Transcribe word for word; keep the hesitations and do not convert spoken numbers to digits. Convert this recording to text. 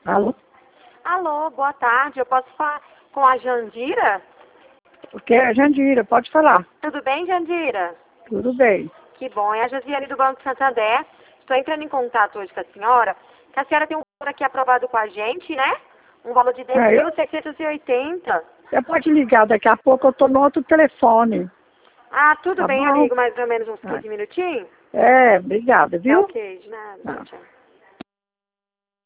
Alô? Alô, boa tarde. Eu posso falar com a Jandira? O que é Jandira? Pode falar. Tudo bem, Jandira? Tudo bem. Que bom. É a Josiane do Banco Santander. Estou entrando em contato hoje com a senhora, que a senhora tem um valor aqui aprovado com a gente, né? Um valor de dez É, mil eu, seiscentos e oitenta. você pode ligar daqui a pouco, eu estou no outro telefone. Ah, tudo Tá bem, eu bom? ligo mais ou menos uns Ah, quinze minutinhos. É, obrigada, Tá viu? ok, de nada. Tchau, Tá. tchau.